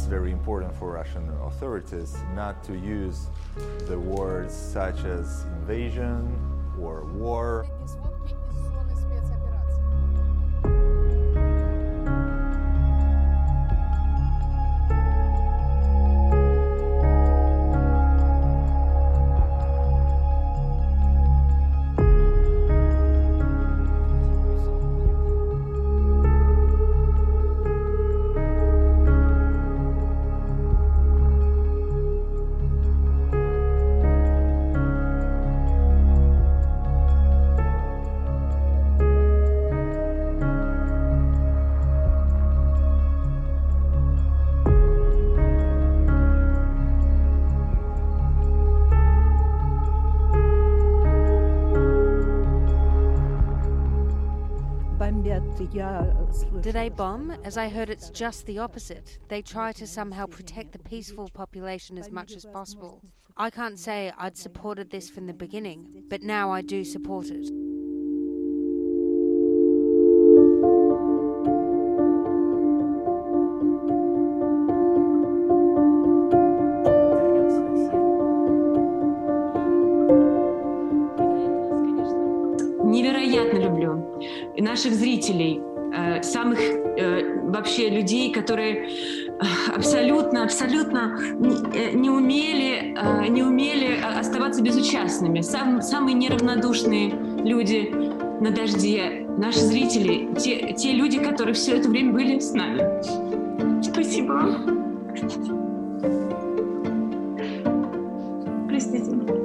very important for Russian authorities not to use the words such as invasion or war. Do they bomb? As I heard, it's just the opposite. They try to somehow protect the peaceful population as much as possible. I can't say I'd supported this from the beginning, but now I do support it. Невероятно люблю наших зрителей, самых вообще людей, которые абсолютно не умели оставаться безучастными. Самые неравнодушные люди на дожде, наши зрители, те люди, которые все это время были с нами. Спасибо вам. Простите.